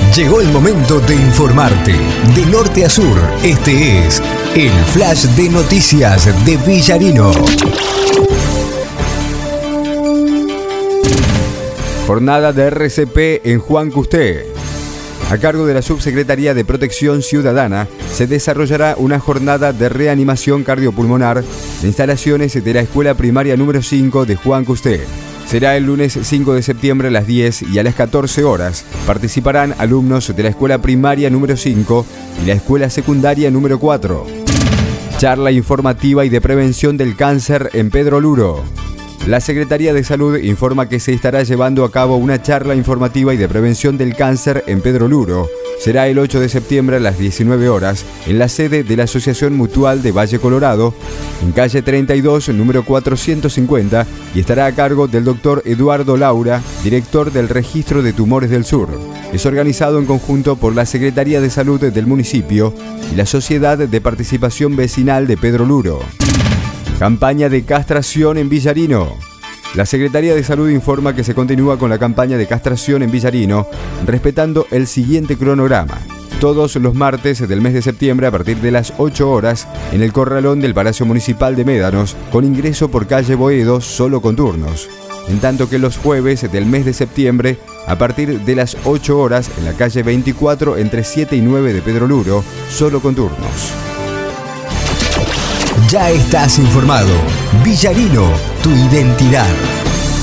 Llegó el momento de informarte. De norte a sur, este es el Flash de Noticias de Villarino. Jornada de RCP en Juan Custé. A cargo de la Subsecretaría de Protección Ciudadana, se desarrollará una jornada de reanimación cardiopulmonar de instalaciones de la Escuela Primaria número 5 de Juan Custé. Será el lunes 5 de septiembre a las 10 y a las 14 horas. Participarán alumnos de la Escuela Primaria número 5 y la Escuela Secundaria número 4. Charla informativa y de prevención del cáncer en Pedro Luro. La Secretaría de Salud informa que se estará llevando a cabo una charla informativa y de prevención del cáncer en Pedro Luro. Será el 8 de septiembre a las 19 horas en la sede de la Asociación Mutual de Valle Colorado, en calle 32, número 450, y estará a cargo del doctor Eduardo Laura, director del Registro de Tumores del Sur. Es organizado en conjunto por la Secretaría de Salud del municipio y la Sociedad de Participación Vecinal de Pedro Luro. Campaña de castración en Villarino. La Secretaría de Salud informa que se continúa con la campaña de castración en Villarino, respetando el siguiente cronograma. Todos los martes del mes de septiembre a partir de las 8 horas en el corralón del Palacio Municipal de Médanos, con ingreso por calle Boedo solo con turnos. En tanto que los jueves del mes de septiembre a partir de las 8 horas en la calle 24 entre 7 y 9 de Pedro Luro, solo con turnos. Ya estás informado. Villarino, tu identidad.